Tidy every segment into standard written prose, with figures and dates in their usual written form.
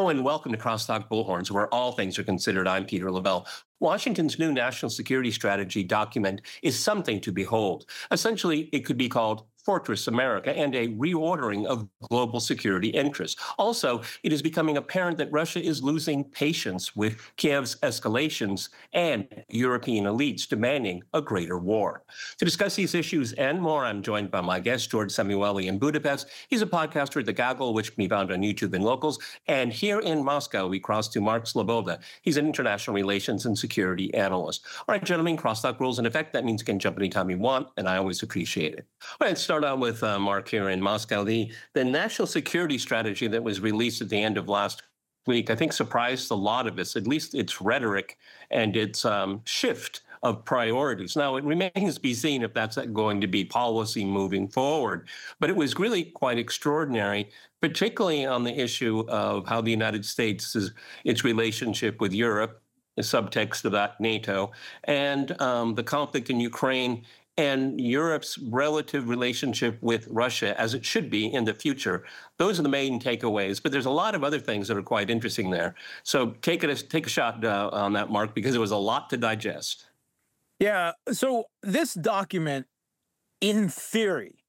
Hello and welcome to Crosstalk Bullhorns, where all things are considered. I'm Peter Lavelle. Washington's new national security strategy document is something to behold. Essentially, it could be called Fortress America and a reordering of global security interests. Also, it is becoming apparent that Russia is losing patience with Kiev's escalations and European elites demanding a greater war. To discuss these issues and more, I'm joined by my guest, George Samueli in Budapest. He's a podcaster at The Gaggle, which can be found on YouTube and Locals. And here in Moscow, we cross to Mark Sloboda. He's an international relations and security analyst. All right, gentlemen, crosstalk rules in effect. That means you can jump anytime you want, and I always appreciate it. All right, let's start out with Mark here in Moscow. The national security strategy that was released at the end of last week, I think, surprised a lot of us, at least its rhetoric and its shift of priorities. Now, it remains to be seen if that's going to be policy moving forward, but it was really quite extraordinary, particularly on the issue of how the United States is its relationship with Europe, the subtext of that NATO, and the conflict in Ukraine and Europe's relative relationship with Russia, as it should be in the future. Those are the main takeaways, but there's a lot of other things that are quite interesting there. So take a shot on that, Mark, because it was a lot to digest. Yeah, so this document, in theory,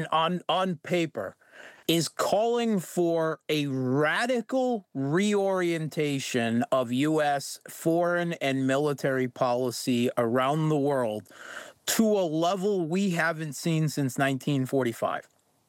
on paper, is calling for a radical reorientation of U.S. foreign and military policy around the world to a level we haven't seen since 1945.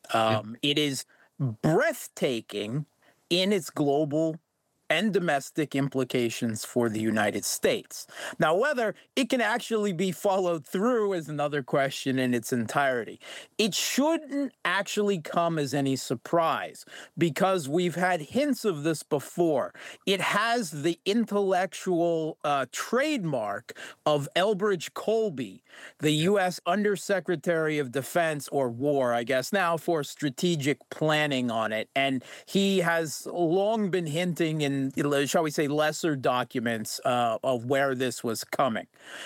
It is breathtaking in its global and domestic implications for the United States. Now, whether it can actually be followed through is another question in its entirety. It shouldn't actually come as any surprise because we've had hints of this before. It has the intellectual trademark of Elbridge Colby, the U.S. Undersecretary of Defense, or War, I guess now, for strategic planning on it. And he has long been hinting in, shall we say, lesser documents of where this was coming.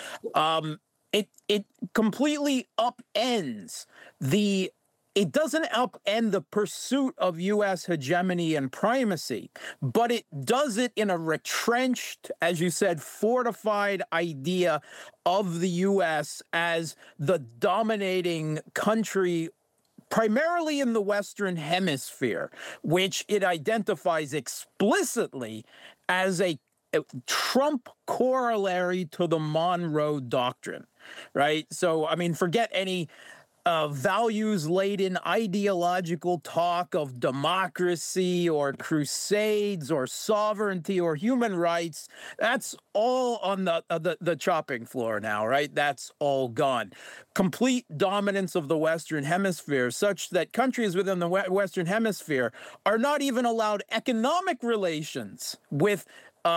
It completely upends it doesn't upend the pursuit of U.S. hegemony and primacy, but it does it in a retrenched, as you said, fortified idea of the U.S. as the dominating country primarily in the Western Hemisphere, which it identifies explicitly as a Trump corollary to the Monroe Doctrine, right? So, I mean, forget any values-laden ideological talk of democracy or crusades or sovereignty or human rights. That's all on the chopping floor now, right? That's all gone. Complete dominance of the Western Hemisphere, such that countries within the Western Hemisphere are not even allowed economic relations with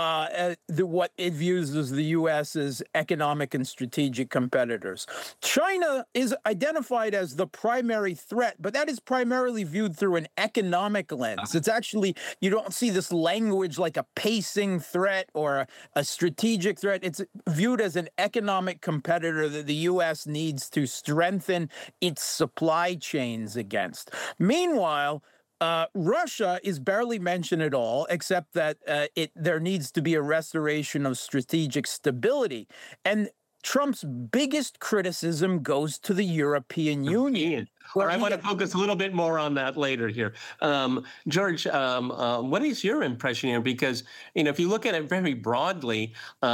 what it views as the U.S.'s economic and strategic competitors. China is identified as the primary threat, but that is primarily viewed through an economic lens. It's actually, you don't see this language like a pacing threat or a strategic threat. It's viewed as an economic competitor that the U.S. needs to strengthen its supply chains against. Meanwhile, Russia is barely mentioned at all, except that there needs to be a restoration of strategic stability. And Trump's biggest criticism goes to the European Union. Well, I want to focus a little bit more on that later here. George, what is your impression here? Because, if you look at it very broadly,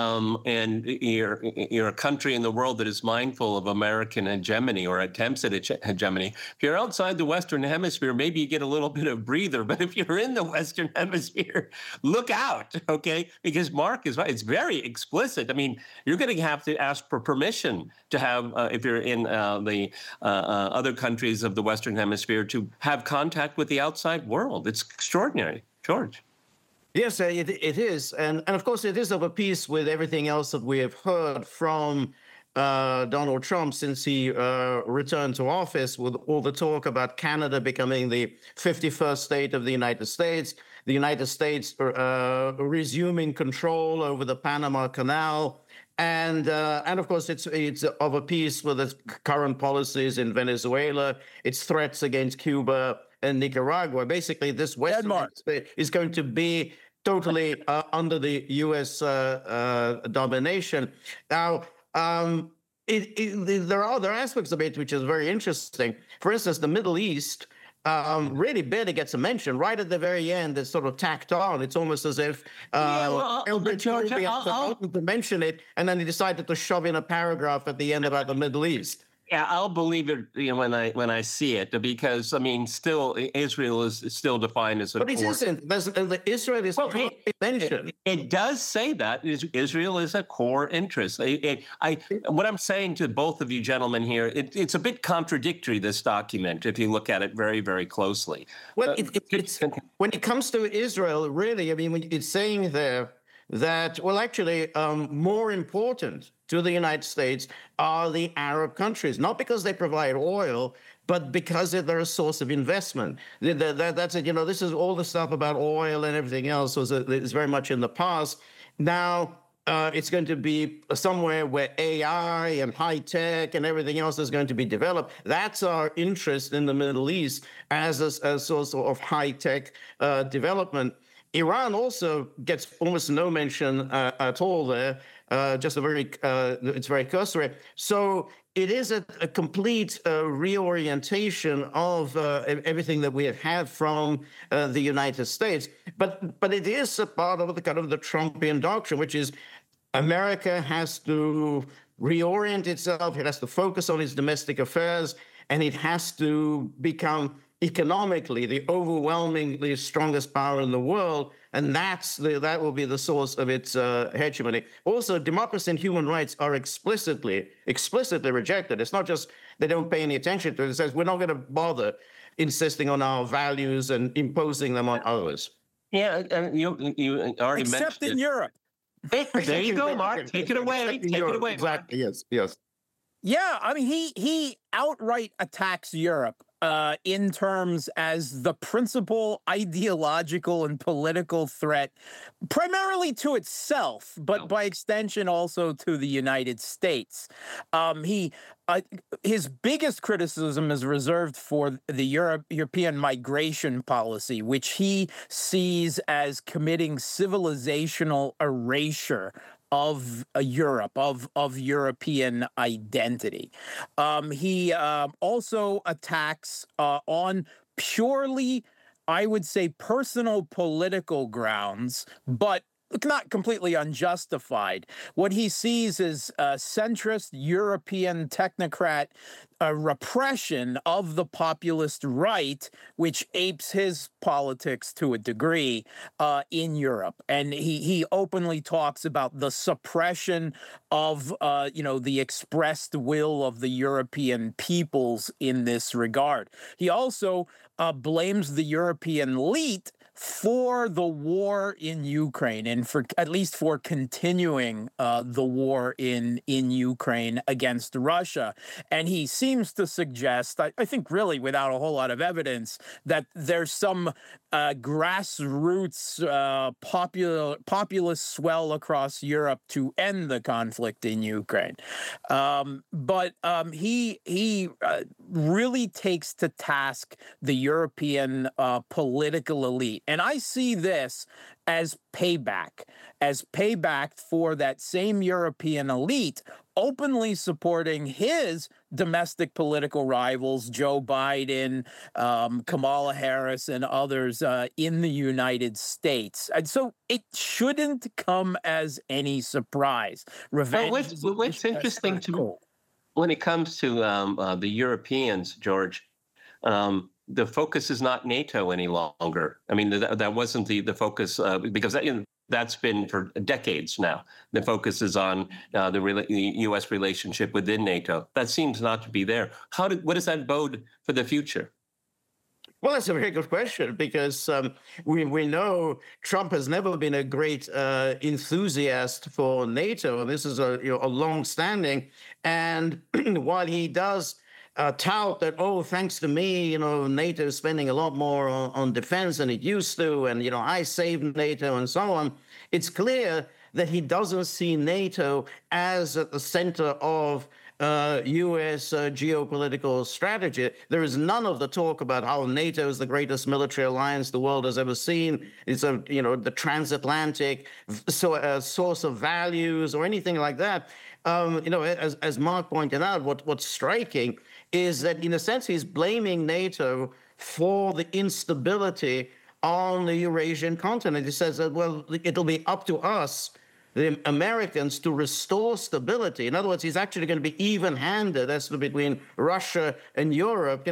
and you're a country in the world that is mindful of American hegemony or attempts at hegemony, if you're outside the Western Hemisphere, maybe you get a little bit of breather. But if you're in the Western Hemisphere, look out, okay? Because Mark is right. It's very explicit. I mean, you're going to have to ask for permission to have, if you're in the other countries of the Western Hemisphere, to have contact with the outside world. It's extraordinary. George. Yes, it is. And of course, it is of a piece with everything else that we have heard from Donald Trump since he returned to office, with all the talk about Canada becoming the 51st state of the United States resuming control over the Panama Canal. And of course, it's of a piece with its current policies in Venezuela, its threats against Cuba and Nicaragua. Basically, this Western Denmark Hemisphere is going to be totally under the U.S. Domination. Now, there are other aspects of it which is very interesting. For instance, the Middle East really barely gets a mention. Right at the very end, it's sort of tacked on. It's almost as if George, to mention it, and then he decided to shove in a paragraph at the end about the Middle East. Yeah, I'll believe it, when I see it, because I mean, still Israel is still defined as a. But it isn't. Israel is mentioned. It does say that Israel is a core interest. What I'm saying to both of you gentlemen here, it's a bit contradictory, this document, if you look at it very, very closely. Well, it's when it comes to Israel, really, I mean, it's saying there that, well, actually, more important to the United States are the Arab countries, not because they provide oil, but because they're a source of investment. That's it. This is all the stuff about oil and everything else is very much in the past. Now, it's going to be somewhere where AI and high tech and everything else is going to be developed. That's our interest in the Middle East as a source of high tech development. Iran also gets almost no mention at all there. Just it's very cursory. So it is a complete reorientation of everything that we have had from the United States. But it is a part of the kind of the Trumpian doctrine, which is America has to reorient itself. It has to focus on its domestic affairs, and it has to become economically the overwhelmingly strongest power in the world, and that will be the source of its hegemony. Also, democracy and human rights are explicitly rejected. It's not just they don't pay any attention to it. It says we're not going to bother insisting on our values and imposing them on others. Yeah, and you already except mentioned in Europe. There you go, Mark. Take it away. Take it away. Exactly. Yes. Yeah, I mean, he outright attacks Europe in terms as the principal ideological and political threat, primarily to itself, but by extension also to the United States. His biggest criticism is reserved for the European migration policy, which he sees as committing civilizational erasure of Europe, of European identity. He also attacks on purely, I would say, personal political grounds, but not completely unjustified. What he sees is centrist European technocrat repression of the populist right, which apes his politics to a degree in Europe. And he openly talks about the suppression of the expressed will of the European peoples in this regard. He also blames the European elite for the war in Ukraine, and for at least for continuing the war in Ukraine against Russia. And he seems to suggest, I think really without a whole lot of evidence, that there's some grassroots populist swell across Europe to end the conflict in Ukraine. But he really takes to task the European political elite. And I see this as payback for that same European elite openly supporting his domestic political rivals, Joe Biden, Kamala Harris, and others in the United States. And so it shouldn't come as any surprise. Revenge. What's interesting to me when it comes to the Europeans, George, the focus is not NATO any longer. I mean, that wasn't the focus because that's been for decades now. The focus is on the U.S. relationship within NATO. That seems not to be there. What does that bode for the future? Well, that's a very good question, because we know Trump has never been a great enthusiast for NATO, and this is a long-standing. And while he does tout that, thanks to me, NATO is spending a lot more on defense than it used to, and, I saved NATO and so on, it's clear that he doesn't see NATO as at the center of U.S. Geopolitical strategy. There is none of the talk about how NATO is the greatest military alliance the world has ever seen. It's the transatlantic source of values or anything like that. As Mark pointed out, what's striking is that in a sense he's blaming NATO for the instability on the Eurasian continent. He says that, well, it'll be up to us, the Americans, to restore stability. In other words, he's actually going to be even-handed as to between Russia and Europe,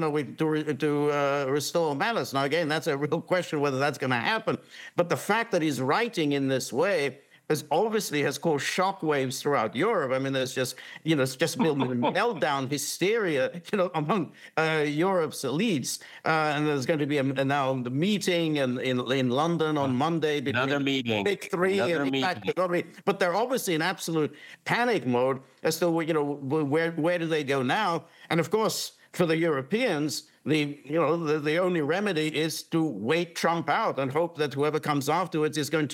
to restore balance. Now, again, that's a real question whether that's going to happen. But the fact that he's writing in this way has caused shockwaves throughout Europe. I mean, it's just building meltdown hysteria, among Europe's elites. And there's going to be now the meeting in London on Monday. Another meeting. Big three. But they're obviously in absolute panic mode as to, where do they go now? And of course, for the Europeans, the only remedy is to wait Trump out and hope that whoever comes afterwards is going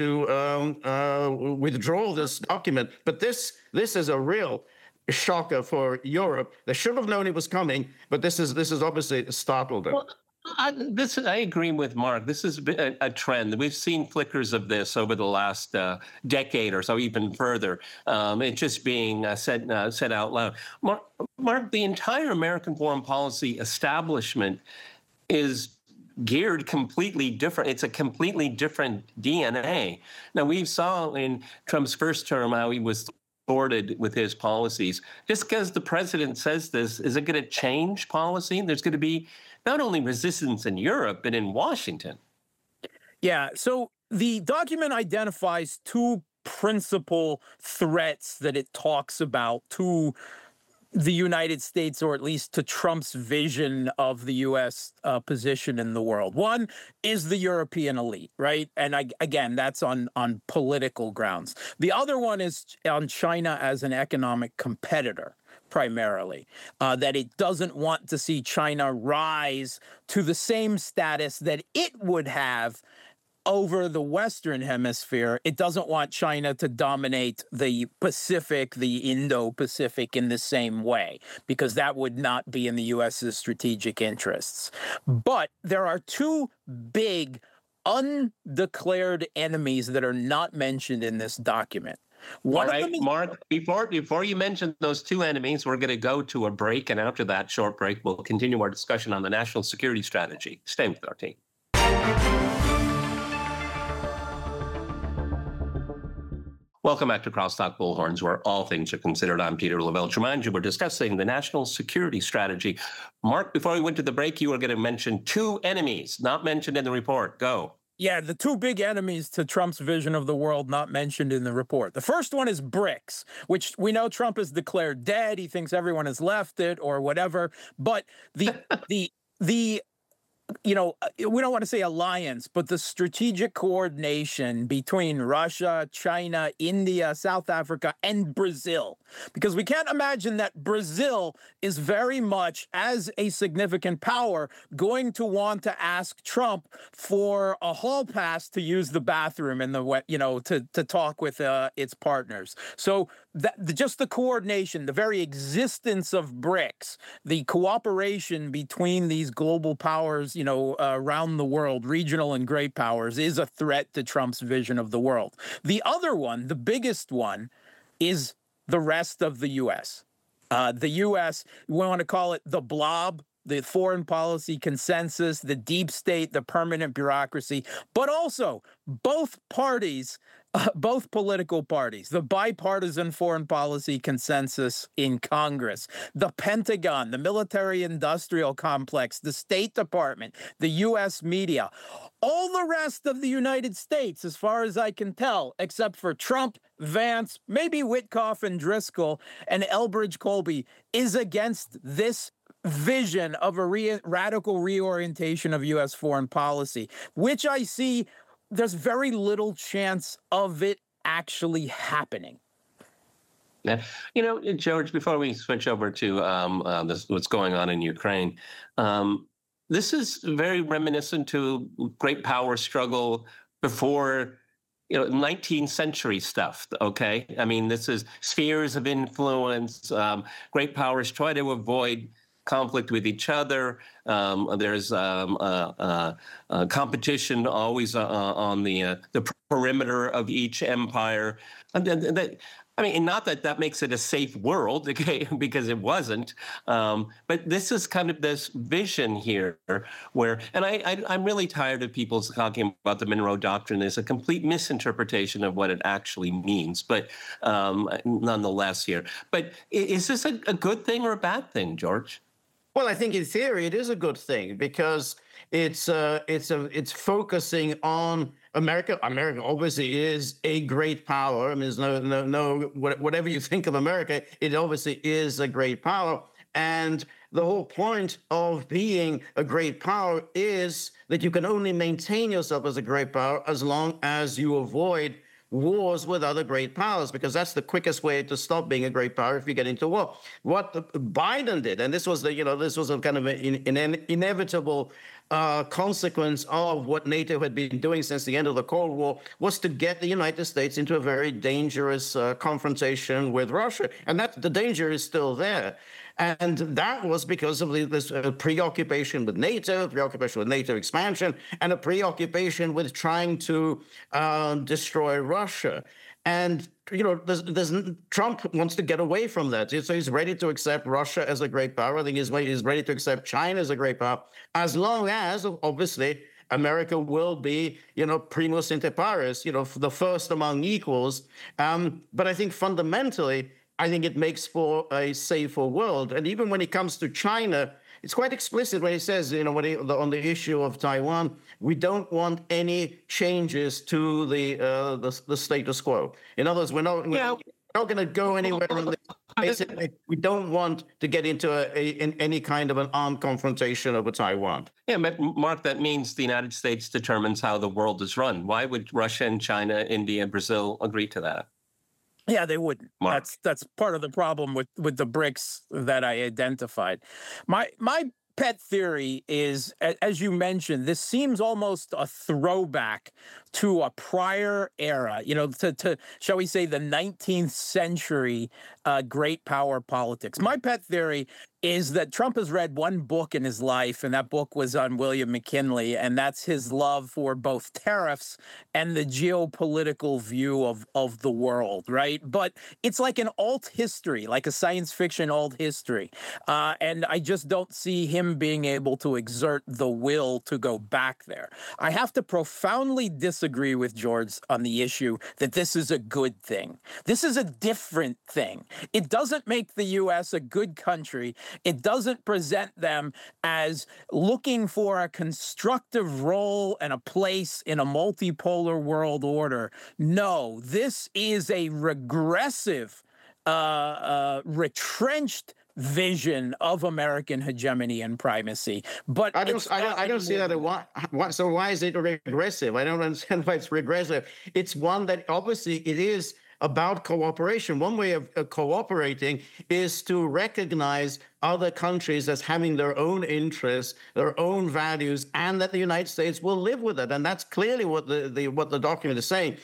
to withdraw this document. But this is a real shocker for Europe. They should have known it was coming, but this is obviously startled them. Well, I agree with Mark. This has been a trend. We've seen flickers of this over the last decade or so, even further. It's just being said out loud. Mark, the entire American foreign policy establishment is geared completely different. It's a completely different DNA. Now, we saw in Trump's first term how he was thwarted with his policies. Just because the president says this, is it going to change policy? There's going to be not only resistance in Europe, but in Washington. Yeah. So the document identifies two principal threats that it talks about to the United States, or at least to Trump's vision of the U.S. Position in the world. One is the European elite, right? And again, that's on political grounds. The other one is on China as an economic competitor, primarily, that it doesn't want to see China rise to the same status that it would have over the Western Hemisphere. It doesn't want China to dominate the Pacific, the Indo-Pacific in the same way, because that would not be in the U.S.'s strategic interests. But there are two big undeclared enemies that are not mentioned in this document. All right, Mark, before you mention those two enemies, we're going to go to a break. And after that short break, we'll continue our discussion on the national security strategy. Stay with our team. Welcome back to Crosstalk Bullhorns, where all things are considered. I'm Peter Lavelle. To remind you, we're discussing the national security strategy. Mark, before we went to the break, you were going to mention two enemies not mentioned in the report. Go. Yeah, the two big enemies to Trump's vision of the world not mentioned in the report. The first one is BRICS, which we know Trump has declared dead. He thinks everyone has left it or whatever. But we don't want to say alliance, but the strategic coordination between Russia, China, India, South Africa, and Brazil. Because we can't imagine that Brazil is very much, as a significant power, going to want to ask Trump for a hall pass to use the bathroom in to talk with its partners. So just the coordination, the very existence of BRICS, the cooperation between these global powers, around the world, regional and great powers, is a threat to Trump's vision of the world. The other one, the biggest one, is the rest of the U.S. The U.S., we want to call it the blob, the foreign policy consensus, the deep state, the permanent bureaucracy, but also both parties, both political parties, the bipartisan foreign policy consensus in Congress, the Pentagon, the military-industrial complex, the State Department, the U.S. media, all the rest of the United States, as far as I can tell, except for Trump, Vance, maybe Witkoff and Driscoll and Elbridge Colby, is against this vision of a radical reorientation of U.S. foreign policy, which I see there's very little chance of it actually happening. Yeah. George, before we switch over to what's going on in Ukraine, this is very reminiscent to great power struggle before 19th century stuff. Okay, I mean, this is spheres of influence. Great powers try to avoid conflict with each other. There's competition always on the perimeter of each empire. I mean, not that that makes it a safe world, okay, because it wasn't. But this is kind of this vision here where, and I'm really tired of people talking about the Monroe Doctrine as a complete misinterpretation of what it actually means, but nonetheless here. But is this a good thing or a bad thing, George? Well, I think in theory it is a good thing because it's focusing on America. America obviously is a great power. I mean, there's no whatever you think of America, it obviously is a great power. And the whole point of being a great power is that you can only maintain yourself as a great power as long as you avoid wars with other great powers, because that's the quickest way to stop being a great power if you get into war. What Biden did, and this was a kind of an inevitable consequence of what NATO had been doing since the end of the Cold War, was to get the United States into a very dangerous confrontation with Russia. And that the danger is still there. And that was because of this preoccupation with NATO expansion, and a preoccupation with trying to destroy Russia. And, Trump wants to get away from that. So he's ready to accept Russia as a great power. I think he's ready to accept China as a great power, as long as, obviously, America will be, primus inter pares, the first among equals. But I think fundamentally, I think it makes for a safer world. And even when it comes to China, it's quite explicit when he says, on the issue of Taiwan, we don't want any changes to the status quo. In other words, we're not going to go anywhere. Basically, we don't want to get into any kind of an armed confrontation over Taiwan. Yeah, but Mark, that means the United States determines how the world is run. Why would Russia and China, India, Brazil agree to that? Yeah, they wouldn't. Mark. That's part of the problem with the BRICS that I identified. My pet theory is, as you mentioned, this seems almost a throwback to a prior era, to shall we say, the 19th century great power politics. My pet theory is that Trump has read one book in his life, and that book was on William McKinley, and that's his love for both tariffs and the geopolitical view of the world, right? But it's like an alt history, like a science fiction alt history. And I just don't see him being able to exert the will to go back there. I have to profoundly disagree with George on the issue that this is a good thing. This is a different thing. It doesn't make the U.S. a good country. It doesn't present them as looking for a constructive role and a place in a multipolar world order. No, this is a regressive, retrenched vision of American hegemony and primacy. But I don't see that. So why is it regressive? I don't understand why it's regressive. It's one that obviously it is about cooperation. One way of cooperating is to recognize other countries as having their own interests, their own values, and that the United States will live with it. And that's clearly what the document is saying.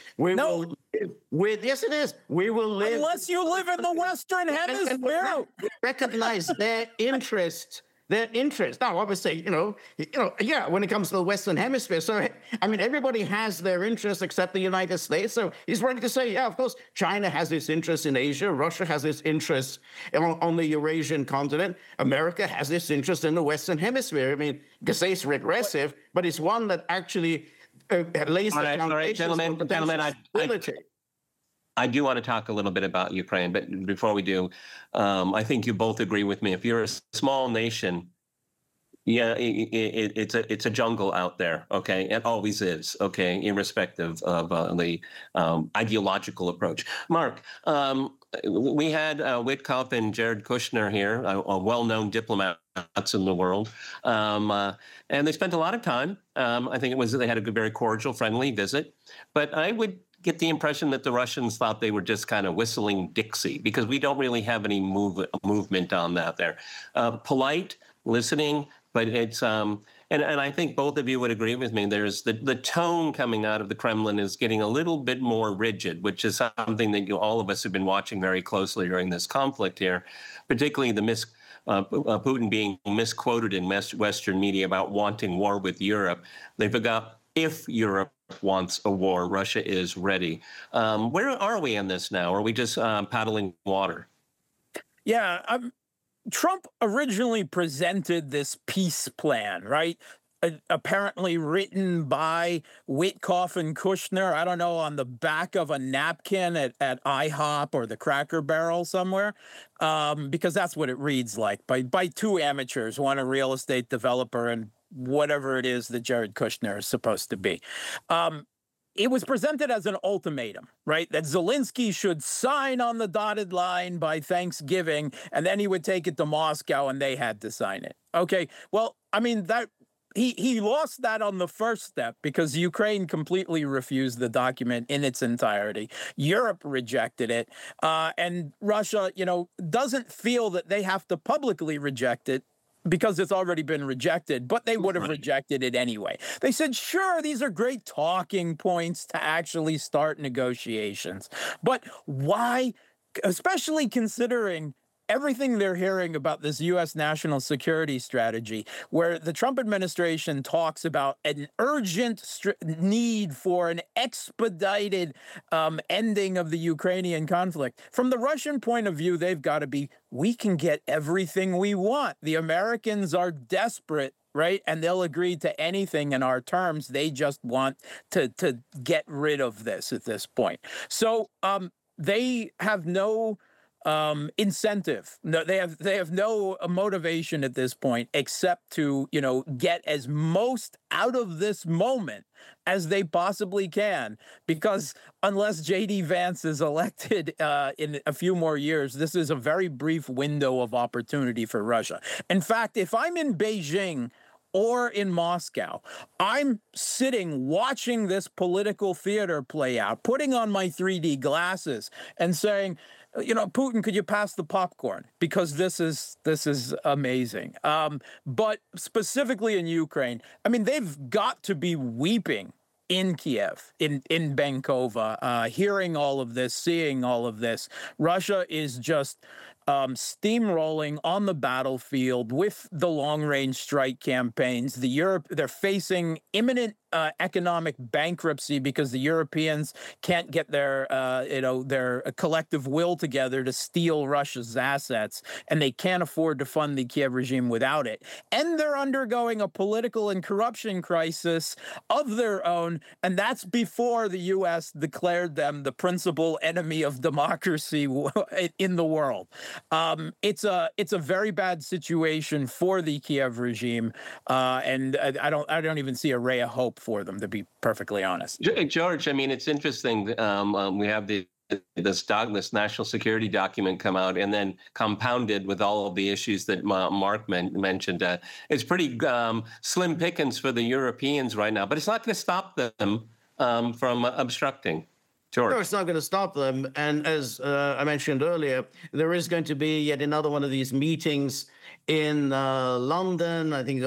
Yes, it is. We will live unless you live in the Western Hemisphere. We recognize their interests. Now, obviously, when it comes to the Western Hemisphere. So, I mean, everybody has their interests except the United States. So he's ready to say, yeah, of course, China has its interests in Asia. Russia has its interests on the Eurasian continent. America has its interest in the Western Hemisphere. I mean, you can say it's regressive, but it's one that actually lays the foundation for stability. I do want to talk a little bit about Ukraine, but before we do, I think you both agree with me. If you're a small nation, yeah, it's a jungle out there. Okay, it always is. Okay, irrespective of the ideological approach. Mark, we had Witkoff and Jared Kushner here, a well-known diplomats in the world, and they spent a lot of time. I think they had a very cordial, friendly visit, but I would get the impression that the Russians thought they were just kind of whistling Dixie, because we don't really have any movement on that there. Polite, listening, but it's and And I think both of you would agree with me. There's the tone coming out of the Kremlin is getting a little bit more rigid, which is something that all of us have been watching very closely during this conflict here, particularly Putin being misquoted in Western media about wanting war with Europe. They forgot if Europe wants a war, Russia is ready. Where are we in this now? Are we just paddling water? Yeah, Trump originally presented this peace plan, right? Apparently written by Witkoff and Kushner, I don't know, on the back of a napkin at IHOP or the Cracker Barrel somewhere, because that's what it reads like, by two amateurs, one a real estate developer and whatever it is that Jared Kushner is supposed to be. It was presented as an ultimatum, right? That Zelensky should sign on the dotted line by Thanksgiving, and then he would take it to Moscow and they had to sign it. Okay, well, I mean, that he lost that on the first step because Ukraine completely refused the document in its entirety. Europe rejected it, and Russia, doesn't feel that they have to publicly reject it because it's already been rejected, but they would have rejected it anyway. They said, sure, these are great talking points to actually start negotiations. But why, especially considering everything they're hearing about this U.S. national security strategy, where the Trump administration talks about an urgent need for an expedited ending of the Ukrainian conflict. From the Russian point of view, they've got to be, we can get everything we want. The Americans are desperate, right? And they'll agree to anything in our terms. They just want to get rid of this at this point. So they have no incentive. No, they have no motivation at this point except to, get as most out of this moment as they possibly can, because unless J.D. Vance is elected in a few more years, this is a very brief window of opportunity for Russia. In fact, if I'm in Beijing or in Moscow, I'm sitting watching this political theater play out, putting on my 3D glasses and saying, Putin, could you pass the popcorn? Because this is amazing. But specifically in Ukraine, I mean, they've got to be weeping in Kiev, in Bankova, hearing all of this, seeing all of this. Russia is just steamrolling on the battlefield with the long-range strike campaigns. They're facing imminent economic bankruptcy because the Europeans can't get their collective will together to steal Russia's assets, and they can't afford to fund the Kiev regime without it. And they're undergoing a political and corruption crisis of their own, and that's before the U.S. declared them the principal enemy of democracy in the world. It's a very bad situation for the Kiev regime, and I don't even see a ray of hope for them, to be perfectly honest. George, I mean, it's interesting. We have this national security document come out, and then compounded with all of the issues that Mark mentioned. It's pretty slim pickings for the Europeans right now, but it's not going to stop them from obstructing. George. No, it's not going to stop them. And as I mentioned earlier, there is going to be yet another one of these meetings in London, I think.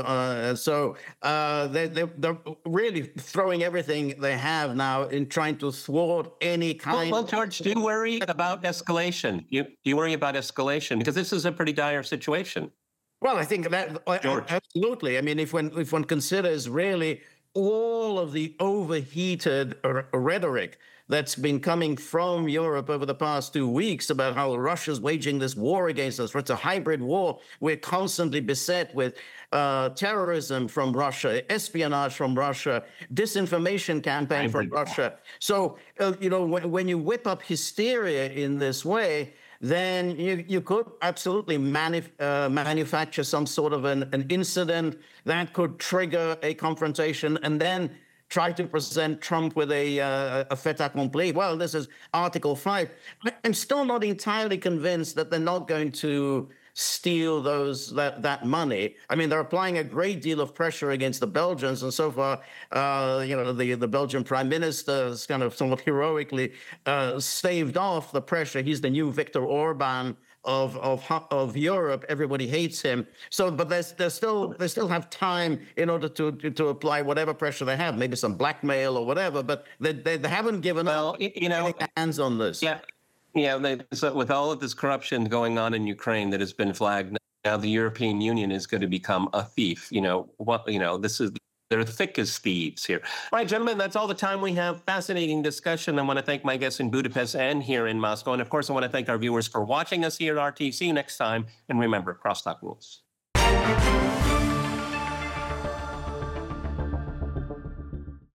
They're really throwing everything they have now in trying to thwart any kind. Well, George, do you worry about escalation? Do you worry about escalation? Because this is a pretty dire situation. Well, I think that George. Absolutely. I mean, if one considers really all of the overheated rhetoric that's been coming from Europe over the past 2 weeks about how Russia's waging this war against us. It's a hybrid war. We're constantly beset with terrorism from Russia, espionage from Russia, disinformation campaign from Russia. So, when you whip up hysteria in this way, then you could absolutely manufacture some sort of an incident that could trigger a confrontation, and then try to present Trump with a fait accompli. Well, this is Article 5. I'm still not entirely convinced that they're not going to steal that money. I mean, they're applying a great deal of pressure against the Belgians, and so far, the Belgian Prime Minister has kind of somewhat heroically staved off the pressure. He's the new Viktor Orban of Europe. Everybody hates him. So, but they still have time in order to apply whatever pressure they have, maybe some blackmail or whatever. But they haven't given up hands on this. Yeah, yeah. So with all of this corruption going on in Ukraine that has been flagged, now the European Union is going to become a thief. This is. They're thick as thieves here. All right, gentlemen, that's all the time we have. Fascinating discussion. I want to thank my guests in Budapest and here in Moscow. And of course, I want to thank our viewers for watching us here at RT. See you next time. And remember, crosstalk rules.